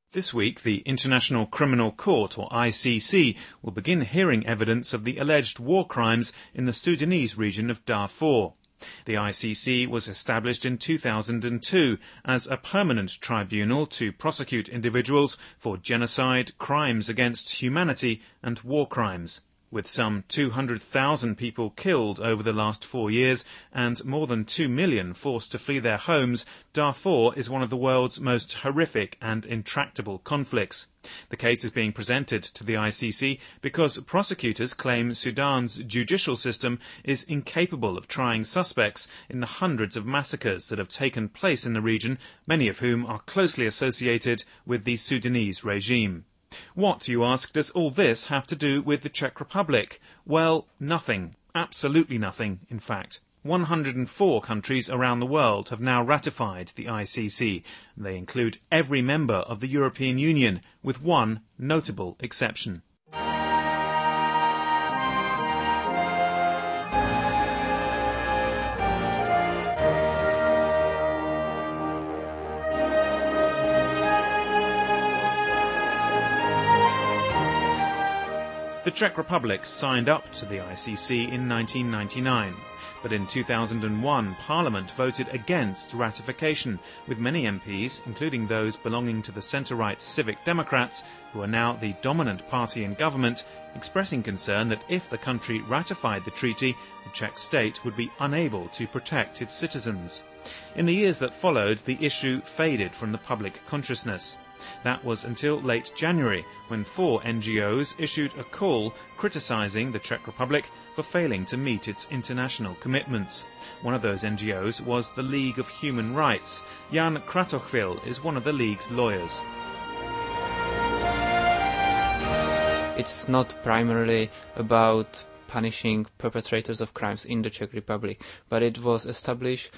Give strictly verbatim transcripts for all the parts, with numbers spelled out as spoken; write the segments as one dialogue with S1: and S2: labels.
S1: This week, the International Criminal Court, or I C C, will begin hearing evidence of the alleged war crimes in the Sudanese region of Darfur. The I C C was established in two thousand two as a permanent tribunal to prosecute individuals for genocide, crimes against humanity and war crimes. With some two hundred thousand people killed over the last four years and more than two million forced to flee their homes, Darfur is one of the world's most horrific and intractable conflicts. The case is being presented to the I C C because prosecutors claim Sudan's judicial system is incapable of trying suspects in the hundreds of massacres that have taken place in the region, many of whom are closely associated with the Sudanese regime. What, you ask, does all this have to do with the Czech Republic? Well, nothing. Absolutely nothing, in fact. one hundred four countries around the world have now ratified the I C C. They include every member of the European Union, with one notable exception. The Czech Republic signed up to the I C C in nineteen ninety-nine, but in two thousand one Parliament voted against ratification, with many M Ps, including those belonging to the centre-right Civic Democrats, who are now the dominant party in government, expressing concern that if the country ratified the treaty, the Czech state would be unable to protect its citizens. In the years that followed, the issue faded from the public consciousness. That was until late January, when four N G Os issued a call criticising the Czech Republic for failing to meet its international commitments. One of those N G Os was the League of Human Rights. Jan Kratochvil is one of the League's lawyers.
S2: It's not primarily about punishing perpetrators of crimes in the Czech Republic, but it was established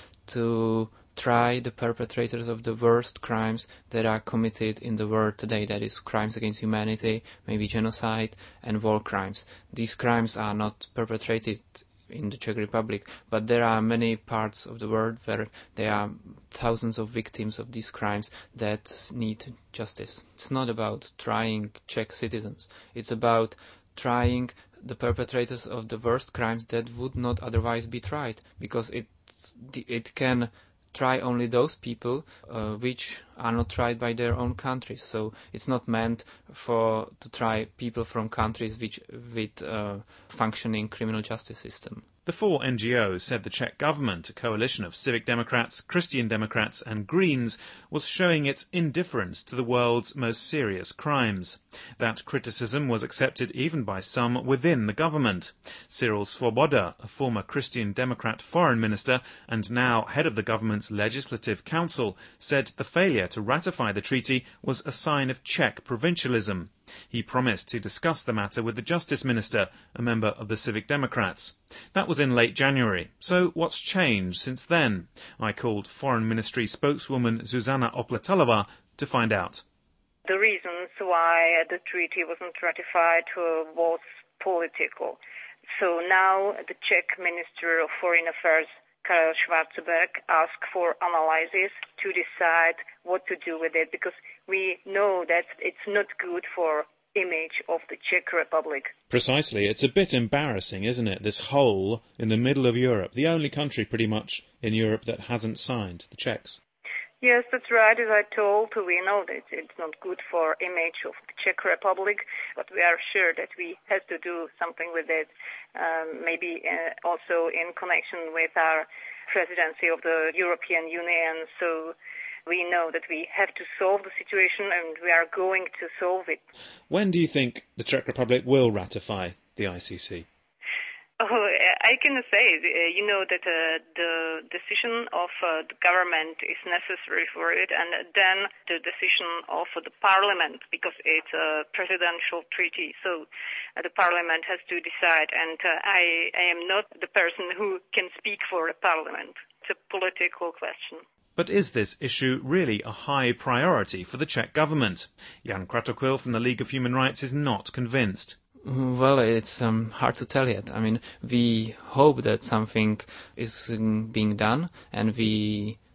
S2: to try the perpetrators of the worst crimes that are committed in the world today, that is, crimes against humanity, maybe genocide, and war crimes. These crimes are not perpetrated in the Czech Republic, but there are many parts of the world where there are thousands of victims of these crimes that need justice. It's not about trying Czech citizens, it's about trying the perpetrators of the worst crimes that would not otherwise be tried, because it, it can try only those people uh, which are not tried by their own countries. So it's not meant for to try people from countries which with a functioning criminal justice system.
S1: The four N G Os said the Czech government, a coalition of Civic Democrats, Christian Democrats and Greens, was showing its indifference to the world's most serious crimes. That criticism was accepted even by some within the government. Cyril Svoboda, a former Christian Democrat foreign minister and now head of the government's Legislative Council, said the failure to ratify the treaty was a sign of Czech provincialism. He promised to discuss the matter with the Justice Minister, a member of the Civic Democrats. That was in late January. So what's changed since then? I called Foreign Ministry spokeswoman Zuzana Opletalova to find out.
S3: The reasons why the treaty wasn't ratified uh, was political. So now the Czech Minister of Foreign Affairs, Karel Schwarzenberg, asked for analysis to decide what to do with it, because we know that it's not good for image of the Czech Republic.
S1: Precisely. It's a bit embarrassing, isn't it, this hole in the middle of Europe, the only country pretty much in Europe that hasn't signed, the Czechs.
S3: Yes, that's right. As I told, we know that it's not good for image of the Czech Republic, but we are sure that we have to do something with it, um, maybe uh, also in connection with our presidency of the European Union. So we know that we have to solve the situation, and we are going to solve it.
S1: When do you think the Czech Republic will ratify the I C C?
S3: Oh, I can say, uh, you know, that uh, the decision of uh, the government is necessary for it, and then the decision of uh, the parliament, because it's a presidential treaty, so uh, the parliament has to decide, and uh, I, I am not the person who can speak for the parliament. It's a political question.
S1: But is this issue really a high priority for the Czech government? Jan Kratochvil from the League of Human Rights is not convinced.
S2: Well, it's um, hard to tell yet. I mean, we hope that something is um, being done, and we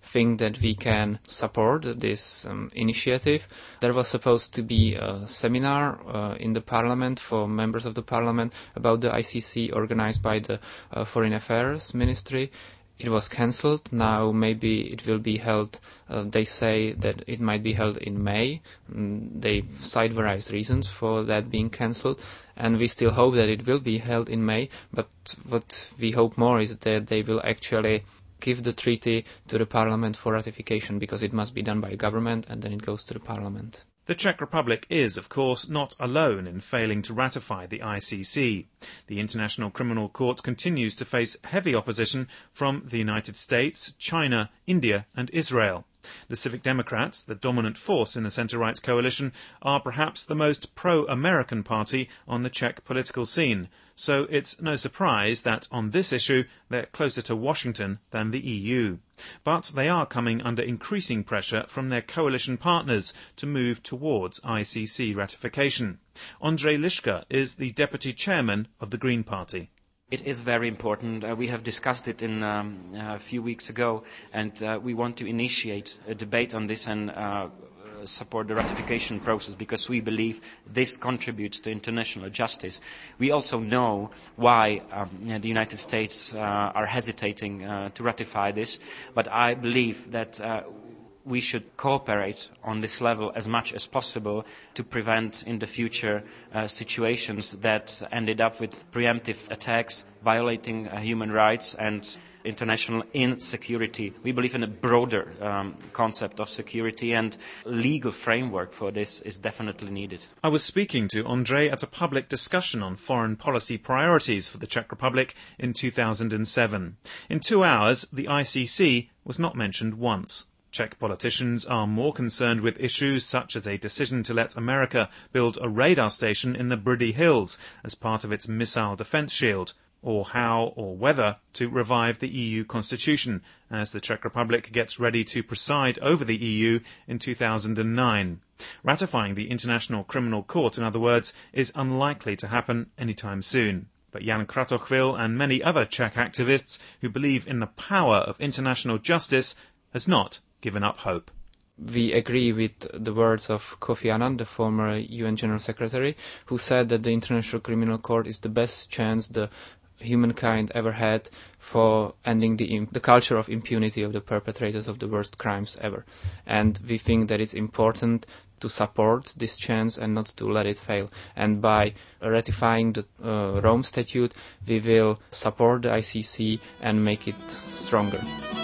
S2: think that we can support this um, initiative. There was supposed to be a seminar uh, in the parliament for members of the parliament about the I C C organized by the uh, Foreign Affairs Ministry. It was cancelled. Now maybe it will be held. Uh, they say that it might be held in May. Mm, they cite various reasons for that being cancelled, and we still hope that it will be held in May. But what we hope more is that they will actually give the treaty to the parliament for ratification, because it must be done by government and then it goes to the parliament.
S1: The Czech Republic is, of course, not alone in failing to ratify the I C C. The International Criminal Court continues to face heavy opposition from the United States, China, India and Israel. The Civic Democrats, the dominant force in the centre-right coalition, are perhaps the most pro-American party on the Czech political scene, so it's no surprise that on this issue they're closer to Washington than the E U. But they are coming under increasing pressure from their coalition partners to move towards I C C ratification. Ondřej Liška is the deputy chairman of the Green Party.
S4: It is very important. Uh, we have discussed it in um, a few weeks ago, and uh, we want to initiate a debate on this and uh, support the ratification process, because we believe this contributes to international justice. We also know why um, you know, the United States uh, are hesitating uh, to ratify this, but I believe that uh, we should cooperate on this level as much as possible to prevent in the future uh, situations that ended up with preemptive attacks, violating uh, human rights and international insecurity. We believe in a broader um, concept of security, and legal framework for this is definitely needed.
S1: I was speaking to Ondřej at a public discussion on foreign policy priorities for the Czech Republic in two thousand seven. In two hours, the I C C was not mentioned once. Czech politicians are more concerned with issues such as a decision to let America build a radar station in the Brdy Hills as part of its missile defence shield, or how or whether to revive the E U constitution as the Czech Republic gets ready to preside over the E U in two thousand nine. Ratifying the International Criminal Court, in other words, is unlikely to happen anytime soon. But Jan Kratochvil and many other Czech activists who believe in the power of international justice has not given up hope.
S2: We agree with the words of Kofi Annan, the former U N General Secretary, who said that the International Criminal Court is the best chance the humankind ever had for ending the, imp- the culture of impunity of the perpetrators of the worst crimes ever. And we think that it's important to support this chance and not to let it fail. And by ratifying the uh, Rome Statute, we will support the I C C and make it stronger.